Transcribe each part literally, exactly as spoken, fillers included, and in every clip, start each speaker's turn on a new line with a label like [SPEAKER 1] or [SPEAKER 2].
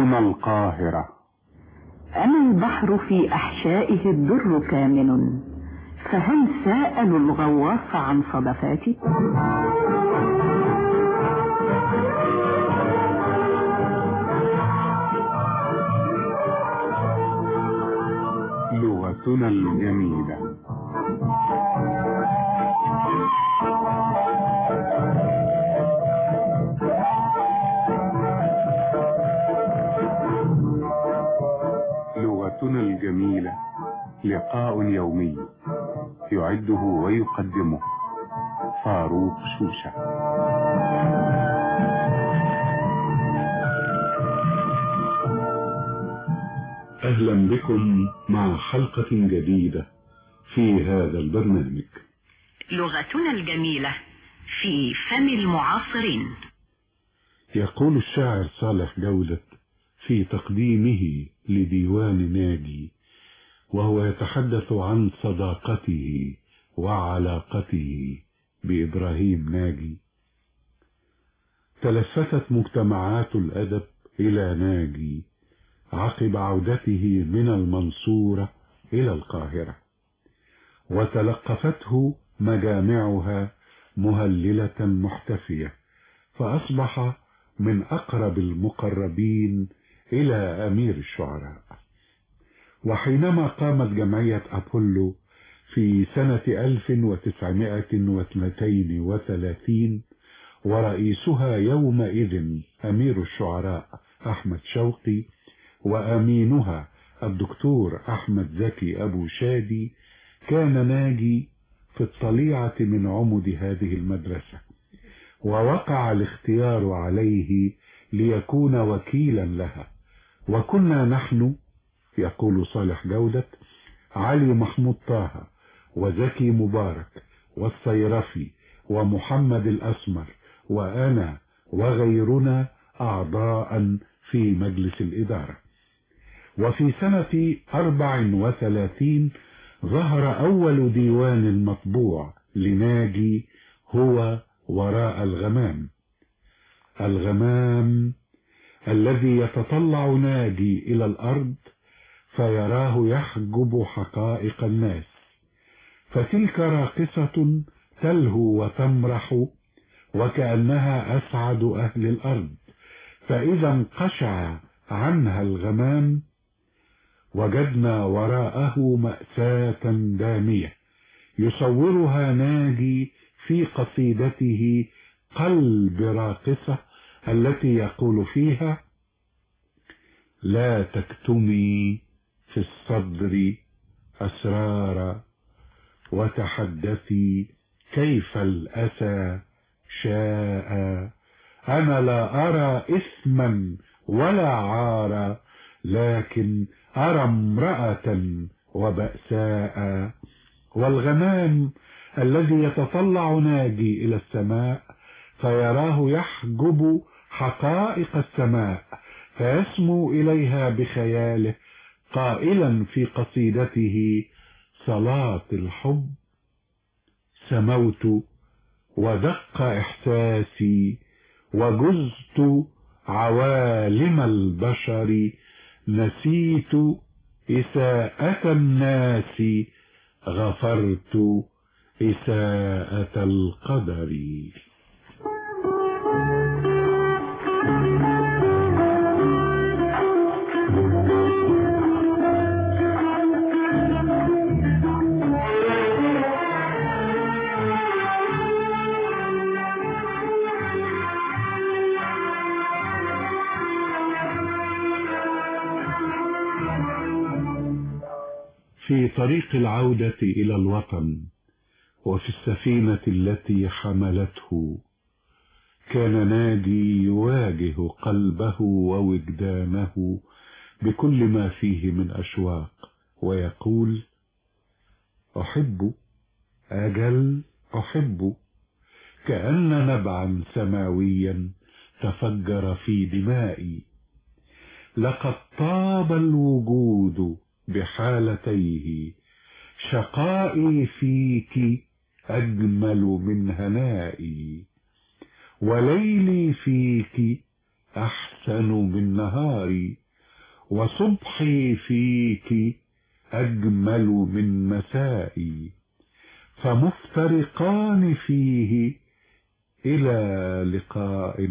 [SPEAKER 1] هنا القاهرة.
[SPEAKER 2] أنا البحر في أحشائه الدر كامن، فهل سألوا الغواص عن صدفاتي؟
[SPEAKER 1] لغتنا الجميلة. لغتنا الجميلة لقاء يومي يعده ويقدمه فاروق شوشة. أهلا بكم مع حلقة جديدة في هذا البرنامج
[SPEAKER 2] لغتنا الجميلة في فم المعاصرين.
[SPEAKER 1] يقول الشاعر صالح جودة في تقديمه لديوان ناجي وهو يتحدث عن صداقته وعلاقته بإبراهيم ناجي: تلفتت مجتمعات الأدب إلى ناجي عقب عودته من المنصورة إلى القاهرة، وتلقفته مجامعها مهللة محتفية، فأصبح من أقرب المقربين إلى أمير الشعراء. وحينما قامت جمعية أبولو في سنة ألف وتسعمائة واثنين وثلاثين ورئيسها يومئذ أمير الشعراء أحمد شوقي وأمينها الدكتور أحمد زكي أبو شادي، كان ناجي في الطليعة من عمد هذه المدرسة، ووقع الاختيار عليه ليكون وكيلا لها. وكنا نحن، يقول صالح جودة، علي محمود طه وزكي مبارك والصيرفي ومحمد الأسمر وأنا وغيرنا أعضاء في مجلس الإدارة. وفي سنة أربع وثلاثين ظهر أول ديوان مطبوع لناجي هو وراء الغمام. الغمام الذي يتطلع ناجي إلى الأرض فيراه يحجب حقائق الناس، فتلك راقصة تلهو وتمرح وكأنها أسعد أهل الأرض، فإذا انقشع عنها الغمام وجدنا وراءه مأساة دامية يصورها ناجي في قصيدته قلب راقصة التي يقول فيها: لا تكتمي في الصدر أسرارا وتحدثي كيف الأسى شاء، أنا لا أرى إثما ولا عارا، لكن أرى امرأة وبأساء. والغمام الذي يتطلع ناجي إلى السماء فيراه يحجب حقائق السماء، فيسمو إليها بخياله قائلا في قصيدته: صلاة الحب سموت ودق إحساسي وجزت عوالم البشر، نسيت إساءة الناس غفرت إساءة القدر. في طريق العودة إلى الوطن وفي السفينة التي حملته كان ناجي يواجه قلبه ووجدانه بكل ما فيه من أشواق، ويقول: أحب، أجل أحب، كأن نبعا سماويا تفجر في دمائي، لقد طاب الوجود بحالتيه، شقائي فيك أجمل من هنائي، وليلي فيك أحسن من نهاري، وصبحي فيك أجمل من مسائي، فمفترقان فيه إلى لقاء،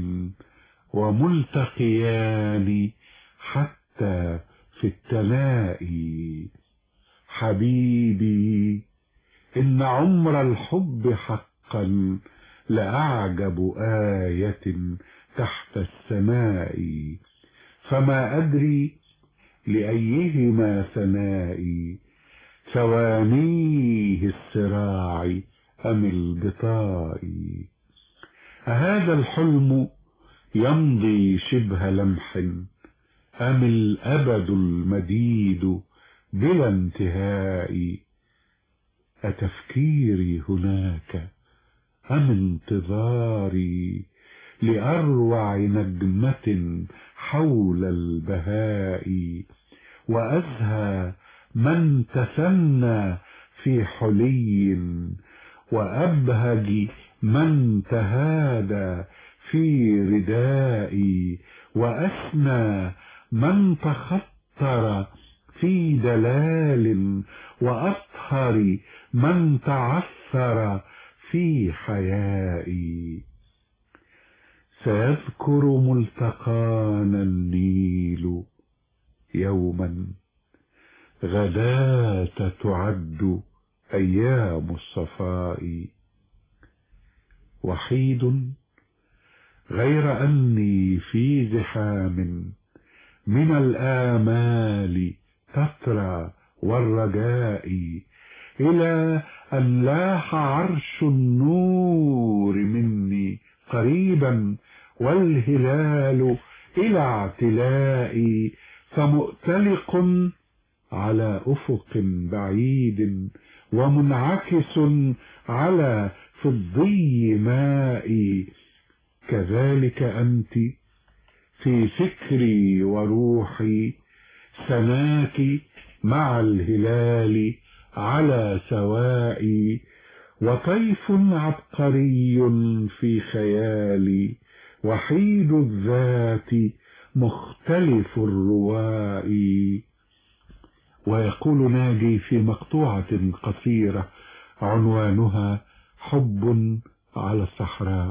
[SPEAKER 1] وملتقيان حتى في التنائي. حبيبي إن عمر الحب حقا لأعجب آية تحت السماء، فما أدري لأيهما ثنائي، ثوانيه الصراع أم البطاء. أهذا الحلم يمضي شبه لمح، أم الأبد المديد بلا انتهاء؟ أتفكيري هناك أم انتظاري لأروع نجمة حول البهاء؟ وأزهى من تثنى في حلي، وأبهج من تهادى في ردائي، وأسنى من تخطر في دلال، وأطهر من تعثر في حيائي. سيذكر ملتقانا النيل يوما، غداة تعد أيام الصفاء. وحيد غير أني في زحام من الآمال تترى والرجاء، إلى أن لاح عرش النور مني قريبا، والهلال إلى اعتلائي، فمؤتلق على أفق بعيد، ومنعكس على فضي مائي. كذلك أنت في فكري وروحي، سناك مع الهلال على سوائي، وطيف عبقري في خيالي، وحيد الذات مختلف الرواء. ويقول ناجي في مقطوعة قصيرة عنوانها حب على الصحراء: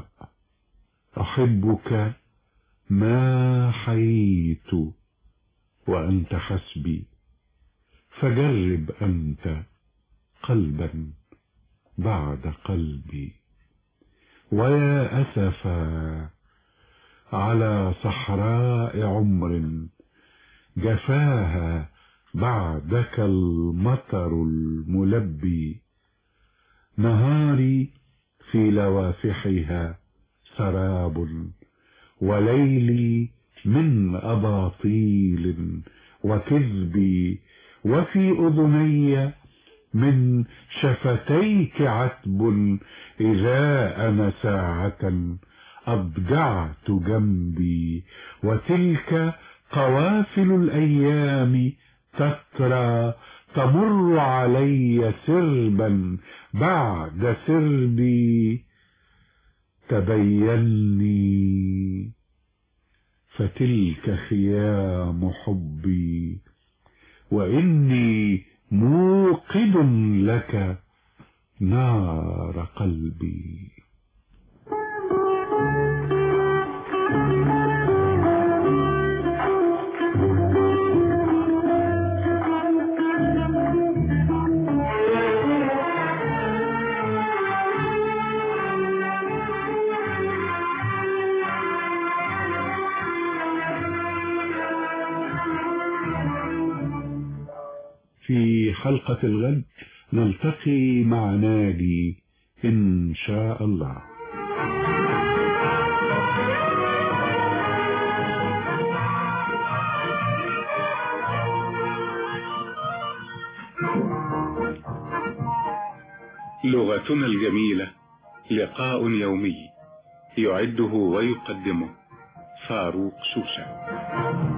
[SPEAKER 1] أحبك ما حييت وأنت حسبي، فجرب أنت قلبا بعد قلبي. ويا أسفا على صحراء عمر جفاها بعدك المطر الملبي، نهاري في لوافحها سراب، وليلي من أباطيل وكذبي، وفي أذني من شفتيك عتب، إذا أنا ساعة أضجعت جنبي، وتلك قوافل الأيام تترى تمر علي سربا بعد سربي. تبيني فتلك خيام حبي، وإني موقد لك نار قلبي. في حلقة الغد نلتقي مع ناجي إن شاء الله. لغتنا الجميلة، لقاء يومي، يعده ويقدمه فاروق شوشة.